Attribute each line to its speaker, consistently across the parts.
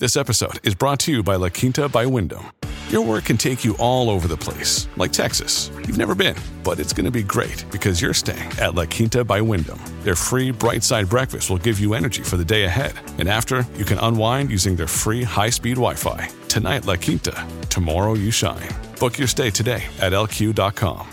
Speaker 1: This episode is brought to you by La Quinta by Wyndham. Your work can take you all over the place, like Texas. You've never been, but it's going to be great because you're staying at La Quinta by Wyndham. Their free Bright Side breakfast will give you energy for the day ahead. And after, you can unwind using their free high-speed Wi-Fi. Tonight, La Quinta. Tomorrow, you shine. Book your stay today at LQ.com.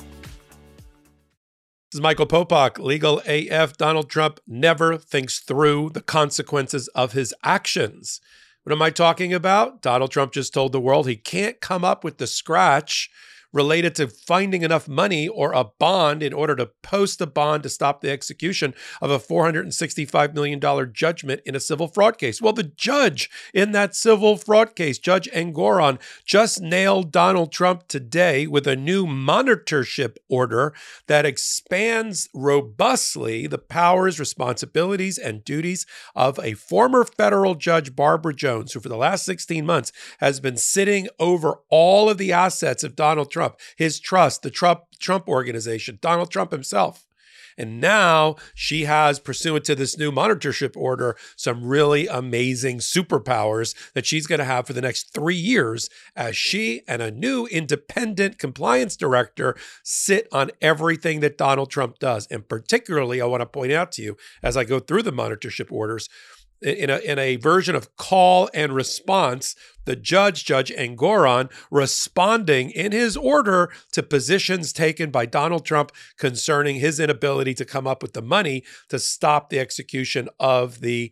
Speaker 2: This is Michael Popok, Legal AF. Donald Trump never thinks through the consequences of his actions. What am I talking about? Donald Trump just told the world he can't come up with the scratch related to finding enough money or a bond in order to post a bond to stop the execution of a $465 million judgment in a civil fraud case. Well, the judge in that civil fraud case, Judge Engoron, just nailed Donald Trump today with a new monitorship order that expands robustly the powers, responsibilities, and duties of a former federal judge, Barbara Jones, who for the last 16 months has been sitting over all of the assets of Donald Trump, his trust, the Trump Organization, Donald Trump himself. And now she has, pursuant to this new monitorship order, some really amazing superpowers that she's going to have for the next 3 years as she and a new independent compliance director sit on everything that Donald Trump does. And particularly, I want to point out to you, as I go through the monitorship orders, in a version of call and response, the Judge Engoron, responding in his order to positions taken by Donald Trump concerning his inability to come up with the money to stop the execution of the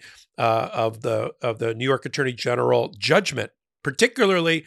Speaker 2: New York Attorney General judgment. Particularly,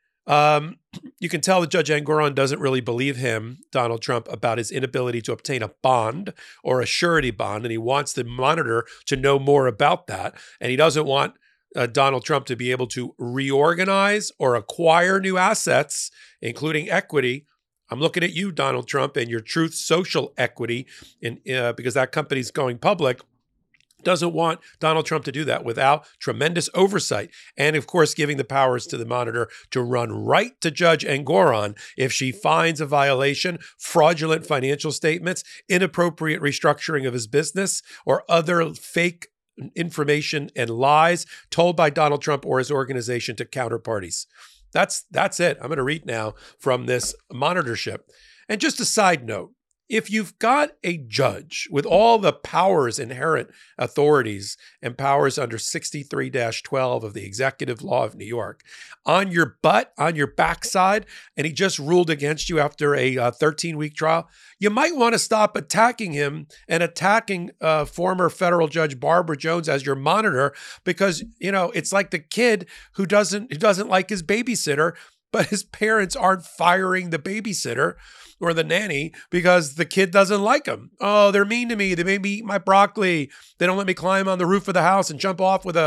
Speaker 2: you can tell that Judge Engoron doesn't really believe him, Donald Trump, about his inability to obtain a bond or a surety bond, and he wants the monitor to know more about that, and he doesn't want Donald Trump to be able to reorganize or acquire new assets, including equity. I'm looking at you, Donald Trump, and your Truth Social equity, because that company's going public. Doesn't want Donald Trump to do that without tremendous oversight. And of course, giving the powers to the monitor to run right to Judge Engoron if she finds a violation, fraudulent financial statements, inappropriate restructuring of his business, or other fake information and lies told by Donald Trump or his organization to counterparties. That's it. I'm going to read now from this monitorship. And just a side note, if you've got a judge with all the powers, inherent authorities, and powers under 63-12 of the Executive Law of New York, on your butt, on your backside, and he just ruled against you after a 13-week trial, you might want to stop attacking him and attacking former federal judge Barbara Jones as your monitor, because, you know, it's like the kid who doesn't like his babysitter, but his parents aren't firing the babysitter or the nanny because the kid doesn't like them. Oh, they're mean to me. They made me eat my broccoli. They don't let me climb on the roof of the house and jump off with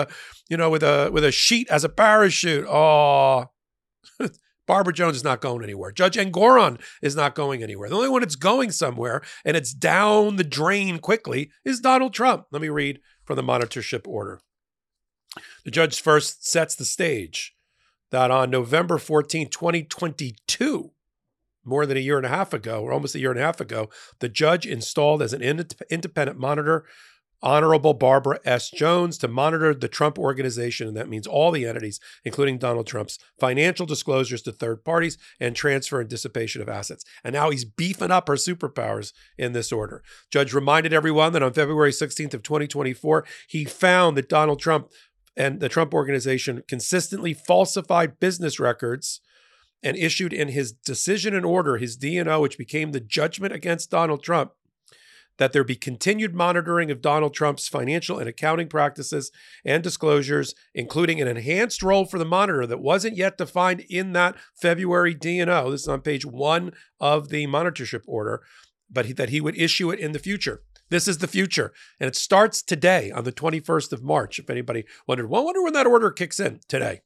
Speaker 2: a sheet as a parachute. Oh, Barbara Jones is not going anywhere. Judge Engoron is not going anywhere. The only one that's going somewhere, and it's down the drain quickly, is Donald Trump. Let me read from the monitorship order. The judge first sets the stage that on November 14, 2022, more than a year and a half ago, or almost a year and a half ago, the judge installed as an independent monitor Honorable Barbara S. Jones to monitor the Trump Organization, and that means all the entities, including Donald Trump's financial disclosures to third parties and transfer and dissipation of assets. And now he's beefing up her superpowers in this order. Judge reminded everyone that on February 16th of 2024, he found that Donald Trump and the Trump Organization consistently falsified business records and issued in his decision and order, his D&O, which became the judgment against Donald Trump, that there be continued monitoring of Donald Trump's financial and accounting practices and disclosures, including an enhanced role for the monitor that wasn't yet defined in that February D&O. This is on page 1 of the monitorship order, but that he would issue it in the future. This is the future, and it starts today on the 21st of March. If anybody wondered, well, I wonder when that order kicks in. Today.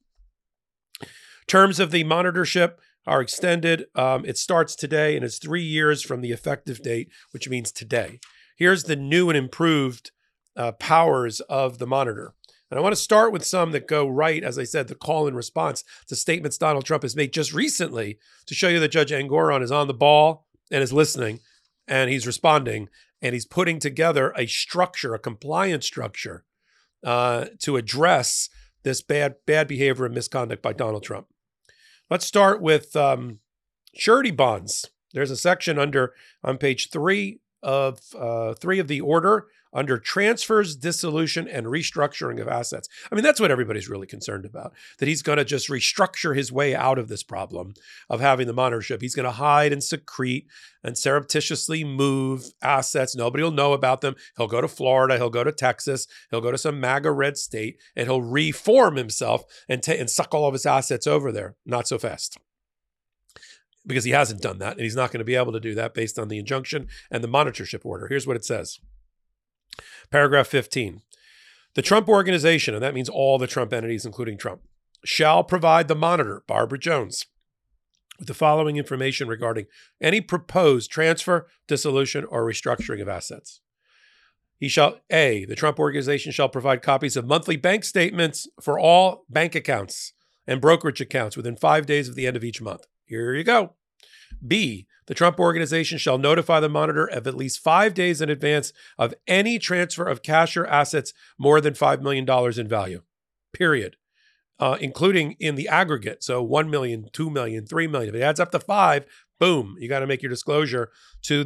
Speaker 2: Terms of the monitorship are extended. It starts today, and it's 3 years from the effective date, which means today. Here's the new and improved powers of the monitor. And I want to start with some that go right, as I said, the call and response to statements Donald Trump has made just recently to show you that Judge Engoron is on the ball and is listening, and he's responding, and he's putting together a structure, a compliance structure, to address this bad behavior and misconduct by Donald Trump. Let's start with surety bonds. There's a section on page 3 of the order under transfers, dissolution, and restructuring of assets. I mean, that's what everybody's really concerned about, that he's going to just restructure his way out of this problem of having the monitorship. He's going to hide and secrete and surreptitiously move assets. Nobody will know about them. He'll go to Florida. He'll go to Texas. He'll go to some MAGA red state, and he'll reform himself and suck all of his assets over there. Not so fast. Because he hasn't done that, and he's not going to be able to do that based on the injunction and the monitorship order. Here's what it says. Paragraph 15. The Trump Organization, and that means all the Trump entities, including Trump, shall provide the monitor, Barbara Jones, with the following information regarding any proposed transfer, dissolution, or restructuring of assets. The Trump Organization shall provide copies of monthly bank statements for all bank accounts and brokerage accounts within 5 days of the end of each month. Here you go. B, the Trump Organization shall notify the monitor of at least 5 days in advance of any transfer of cash or assets more than $5 million in value, period, including in the aggregate. So 1 million, 2 million, 3 million. If it adds up to 5, boom, you got to make your disclosure to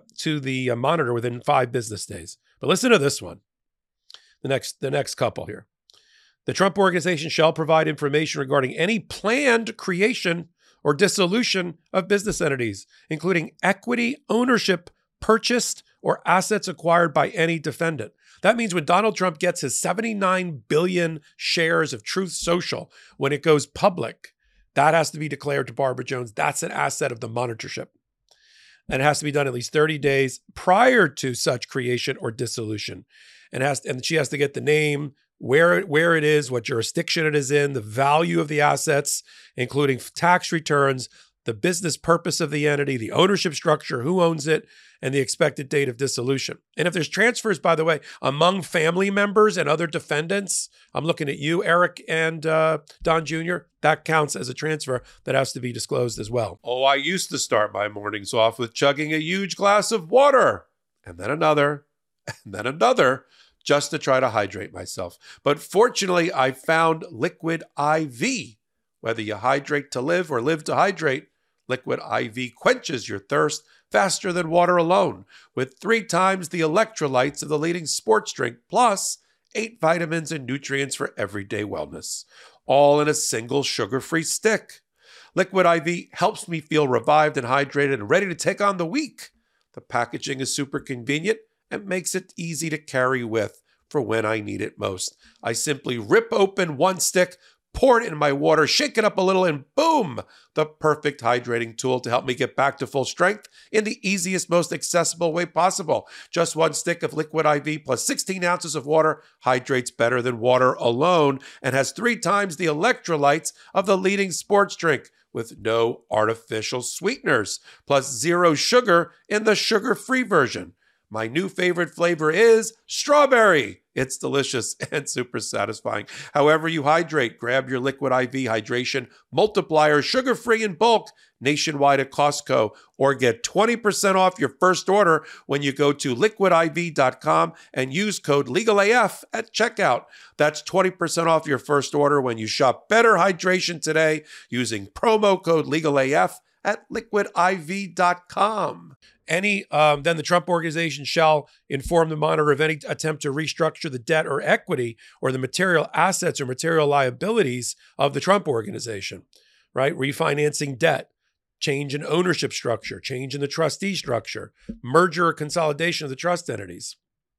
Speaker 2: the monitor within 5 business days. But listen to this one, the next couple here. The Trump Organization shall provide information regarding any planned creation or dissolution of business entities, including equity ownership purchased or assets acquired by any defendant. That means when Donald Trump gets his 79 billion shares of Truth Social, when it goes public, that has to be declared to Barbara Jones. That's an asset of the monitorship. And it has to be done at least 30 days prior to such creation or dissolution. And she has to get the name, where it is, what jurisdiction it is in, the value of the assets, including tax returns, the business purpose of the entity, the ownership structure, who owns it, and the expected date of dissolution. And if there's transfers, by the way, among family members and other defendants, I'm looking at you, Eric and Don Jr., that counts as a transfer that has to be disclosed as well. Oh, I used to start my mornings off with chugging a huge glass of water, and then another, and then another, just to try to hydrate myself. But fortunately, I found Liquid IV. Whether you hydrate to live or live to hydrate, Liquid IV quenches your thirst faster than water alone, with 3 times the electrolytes of the leading sports drink, plus 8 vitamins and nutrients for everyday wellness, all in a single sugar-free stick. Liquid IV helps me feel revived and hydrated and ready to take on the week. The packaging is super convenient and makes it easy to carry with for when I need it most. I simply rip open one stick, pour it in my water, shake it up a little, and boom, the perfect hydrating tool to help me get back to full strength in the easiest, most accessible way possible. Just one stick of Liquid IV plus 16 ounces of water hydrates better than water alone and has 3 times the electrolytes of the leading sports drink, with no artificial sweeteners, plus 0 sugar in the sugar-free version. My new favorite flavor is strawberry. It's delicious and super satisfying. However you hydrate, grab your Liquid IV Hydration Multiplier, sugar-free in bulk, nationwide at Costco, or get 20% off your first order when you go to liquidiv.com and use code LegalAF at checkout. That's 20% off your first order when you shop Better Hydration today using promo code LegalAF at liquidiv.com. Then the Trump Organization shall inform the monitor of any attempt to restructure the debt or equity or the material assets or material liabilities of the Trump Organization, right? Refinancing debt, change in ownership structure, change in the trustee structure, merger or consolidation of the trust entities.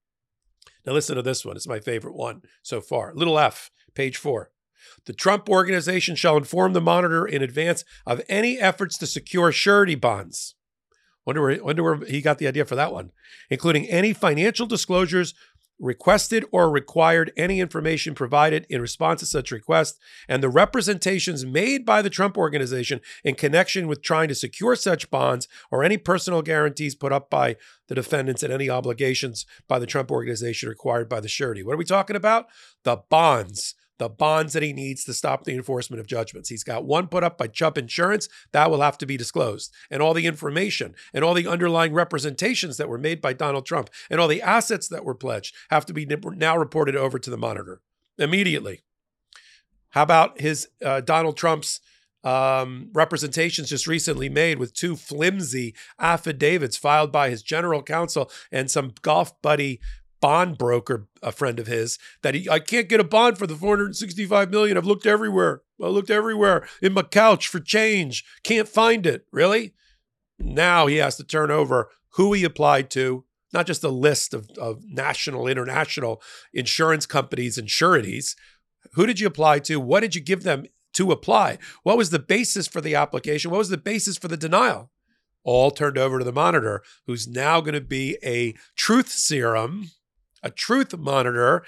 Speaker 2: Now listen to this one. It's my favorite one so far. Little f, page 4. The Trump Organization shall inform the monitor in advance of any efforts to secure surety bonds. Wonder where he got the idea for that one. Including any financial disclosures requested or required, any information provided in response to such request, and the representations made by the Trump Organization in connection with trying to secure such bonds or any personal guarantees put up by the defendants and any obligations by the Trump Organization required by the surety. What are we talking about? The bonds that he needs to stop the enforcement of judgments. He's got one put up by Chubb Insurance. That will have to be disclosed. And all the information and all the underlying representations that were made by Donald Trump and all the assets that were pledged have to be now reported over to the monitor immediately. How about his Donald Trump's representations just recently made with 2 flimsy affidavits filed by his general counsel and some golf buddy bond broker, a friend of his, that I can't get a bond for the $465 million. I've looked everywhere. I looked everywhere in my couch for change. Can't find it. Really? Now he has to turn over who he applied to, not just a list of national, international insurance companies and sureties. Who did you apply to? What did you give them to apply? What was the basis for the application? What was the basis for the denial? All turned over to the monitor, who's now going to be a truth serum, a truth monitor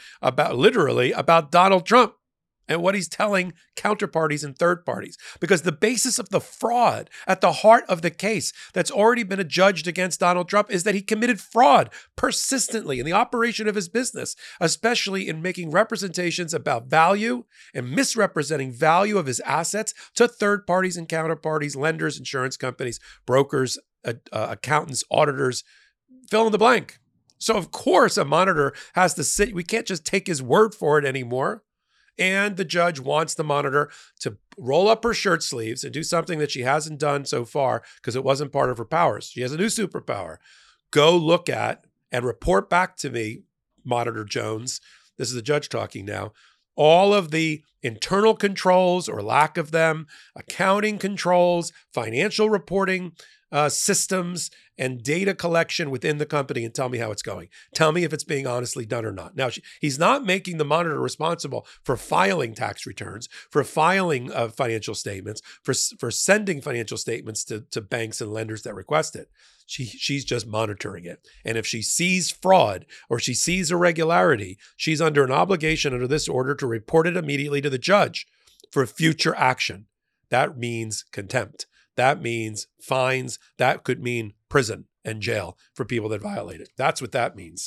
Speaker 2: about Donald Trump and what he's telling counterparties and third parties. Because the basis of the fraud at the heart of the case that's already been adjudged against Donald Trump is that he committed fraud persistently in the operation of his business, especially in making representations about value and misrepresenting value of his assets to third parties and counterparties, lenders, insurance companies, brokers, accountants, auditors, fill in the blank. So of course a monitor has to sit. We can't just take his word for it anymore. And the judge wants the monitor to roll up her shirt sleeves and do something that she hasn't done so far because it wasn't part of her powers. She has a new superpower. Go look at and report back to me, Monitor Jones, this is the judge talking now, all of the internal controls or lack of them, accounting controls, financial reporting systems, and data collection within the company, and tell me how it's going. Tell me if it's being honestly done or not. Now, he's not making the monitor responsible for filing tax returns, for filing financial statements, for sending financial statements to banks and lenders that request it. She's just monitoring it. And if she sees fraud or she sees irregularity, she's under an obligation under this order to report it immediately to the judge for future action. That means contempt. That means fines. That could mean prison and jail for people that violate it. That's what that means.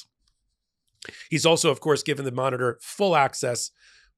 Speaker 2: He's also, of course, given the monitor full access,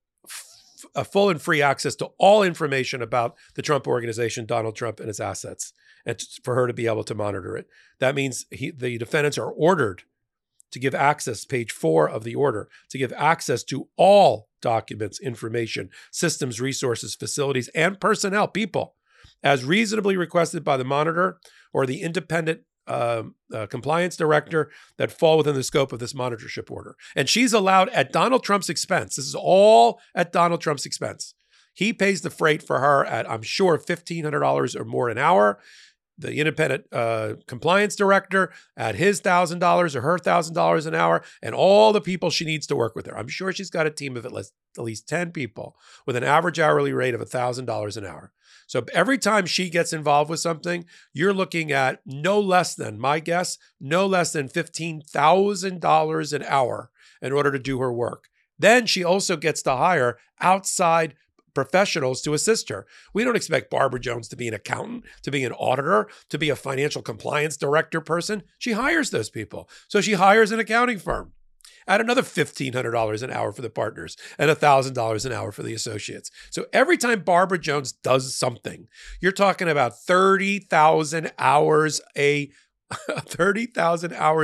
Speaker 2: full and free access to all information about the Trump organization, Donald Trump, and his assets, and for her to be able to monitor it. That means the defendants are ordered to give access, page 4 of the order, to give access to all documents, information, systems, resources, facilities, and personnel, people, as reasonably requested by the monitor or the independent compliance director that fall within the scope of this monitorship order. And she's allowed at Donald Trump's expense. This is all at Donald Trump's expense. He pays the freight for her at, I'm sure, $1,500 or more an hour. The independent compliance director at his $1,000 or her $1,000 an hour, and all the people she needs to work with her. I'm sure she's got a team of at least 10 people with an average hourly rate of $1,000 an hour. So every time she gets involved with something, you're looking at no less than, my guess, no less than $15,000 an hour in order to do her work. Then she also gets to hire outside professionals to assist her. We don't expect Barbara Jones to be an accountant, to be an auditor, to be a financial compliance director person. She hires those people. So she hires an accounting firm. Add another $1,500 an hour for the partners and $1,000 an hour for the associates. So every time Barbara Jones does something, you're talking about 30,000 hours $30,000 an hour.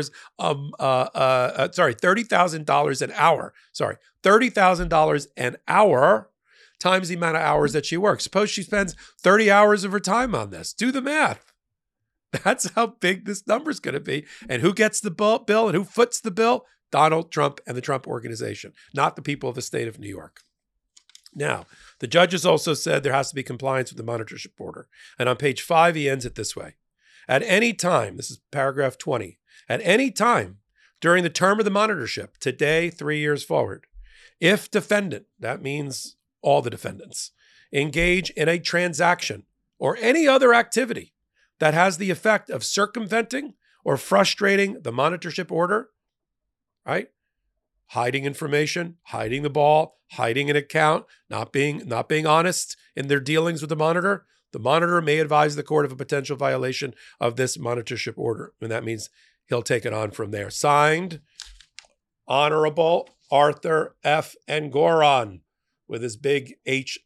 Speaker 2: $30,000 an hour times the amount of hours that she works. Suppose she spends 30 hours of her time on this. Do the math. That's how big this number is going to be. And who gets the bill and who foots the bill? Donald Trump and the Trump Organization, not the people of the state of New York. Now, the judges also said there has to be compliance with the monitorship order. And on page 5, he ends it this way. At any time, this is paragraph 20, at any time during the term of the monitorship, today, 3 years forward, if defendant, that means all the defendants, engage in a transaction or any other activity that has the effect of circumventing or frustrating the monitorship order, right? Hiding information, hiding the ball, hiding an account, not being honest in their dealings with the monitor may advise the court of a potential violation of this monitorship order. And that means he'll take it on from there. Signed, Honorable Arthur F. Engoron, with his big H,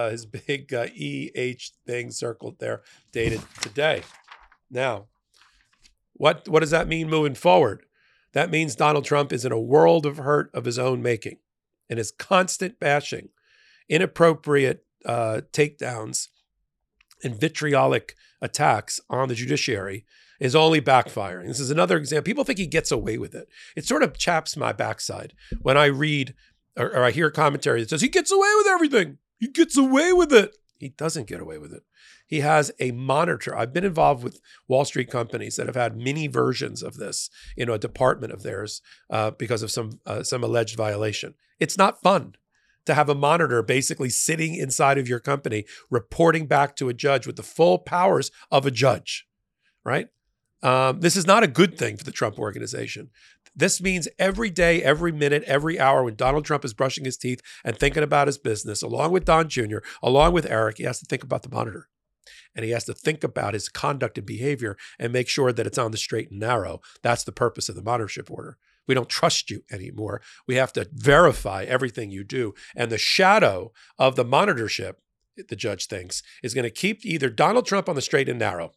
Speaker 2: EH thing circled there, dated today. Now, what does that mean moving forward? That means Donald Trump is in a world of hurt of his own making, and his constant bashing inappropriate takedowns and vitriolic attacks on the judiciary is only backfiring. This is another example. People think he gets away with it. It sort of chaps my backside when I read or I hear a commentary that says he gets away with everything. He gets away with it. He doesn't get away with it. He has a monitor. I've been involved with Wall Street companies that have had mini versions of this in a department of theirs because of some alleged violation. It's not fun to have a monitor basically sitting inside of your company, reporting back to a judge with the full powers of a judge, right? This is not a good thing for the Trump organization. This means every day, every minute, every hour when Donald Trump is brushing his teeth and thinking about his business, along with Don Jr., along with Eric, he has to think about the monitor. And he has to think about his conduct and behavior and make sure that it's on the straight and narrow. That's the purpose of the monitorship order. We don't trust you anymore. We have to verify everything you do. And the shadow of the monitorship, the judge thinks, is going to keep either Donald Trump on the straight and narrow,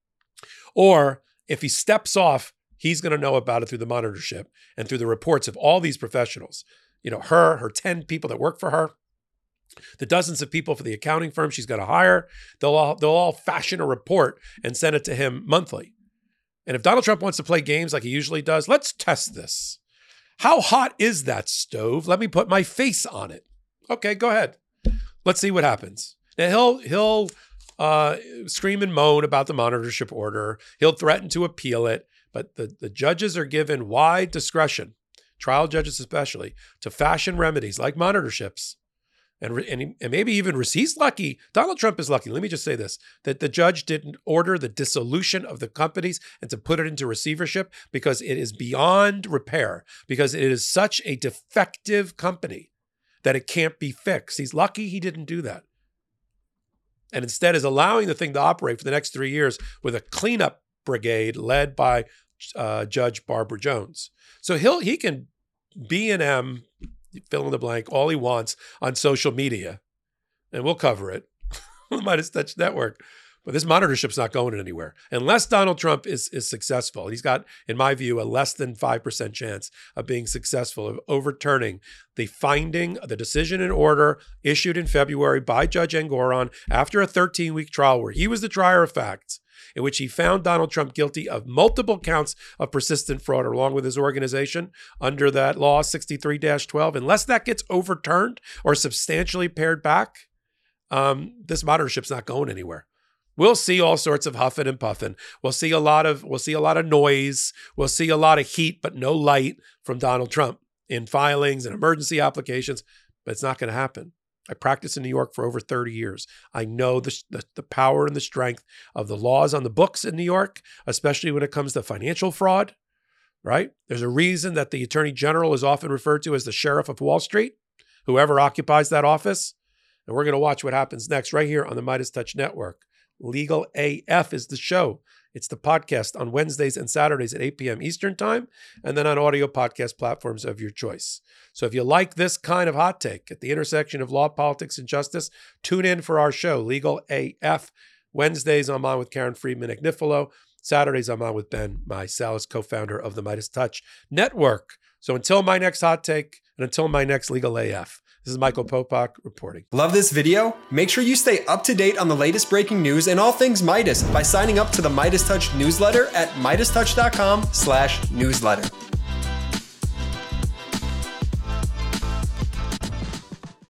Speaker 2: or if he steps off, he's going to know about it through the monitorship and through the reports of all these professionals. You know, her 10 people that work for her, the dozens of people for the accounting firm she's going to hire. They'll all fashion a report and send it to him monthly. And if Donald Trump wants to play games like he usually does, let's test this. How hot is that stove? Let me put my face on it. Okay, go ahead. Let's see what happens. Now he'll scream and moan about the monitorship order. He'll threaten to appeal it. But the judges are given wide discretion, trial judges especially, to fashion remedies like monitorships. And maybe even he's lucky. Donald Trump is lucky. Let me just say this, that the judge didn't order the dissolution of the companies and to put it into receivership because it is beyond repair, because it is such a defective company that it can't be fixed. He's lucky he didn't do that. And instead is allowing the thing to operate for the next 3 years with a cleanup brigade led by Judge Barbara Jones. So he can B&M, fill in the blank, all he wants on social media, and we'll cover it on the Midas Touch Network. But this monitorship's not going anywhere. Unless Donald Trump is successful, he's got, in my view, a less than 5% chance of being successful, of overturning the finding, the decision and order issued in February by Judge Engoron after a 13-week trial where he was the trier of facts, in which he found Donald Trump guilty of multiple counts of persistent fraud along with his organization under that law 63-12. Unless that gets overturned or substantially pared back, this monitorship's not going anywhere. We'll see all sorts of huffing and puffing. We'll see a lot of noise. We'll see a lot of heat, but no light from Donald Trump in filings and emergency applications. But it's not going to happen. I practiced in New York for over 30 years. I know the power and the strength of the laws on the books in New York, especially when it comes to financial fraud, right? There's a reason that the Attorney General is often referred to as the Sheriff of Wall Street, whoever occupies that office. And we're going to watch what happens next right here on the Midas Touch Network. Legal AF is the show. It's the podcast on Wednesdays and Saturdays at 8 p.m. Eastern Time, and then on audio podcast platforms of your choice. So if you like this kind of hot take at the intersection of law, politics, and justice, tune in for our show, Legal AF. Wednesdays, I'm on with Karen Friedman Agnifilo. Saturdays, I'm on with Ben Meiselas, co-founder of the Midas Touch Network. So until my next hot take and until my next Legal AF, this is Michael Popak reporting.
Speaker 3: Love this video? Make sure you stay up to date on the latest breaking news and all things Midas by signing up to the Midas Touch newsletter at MidasTouch.com/newsletter.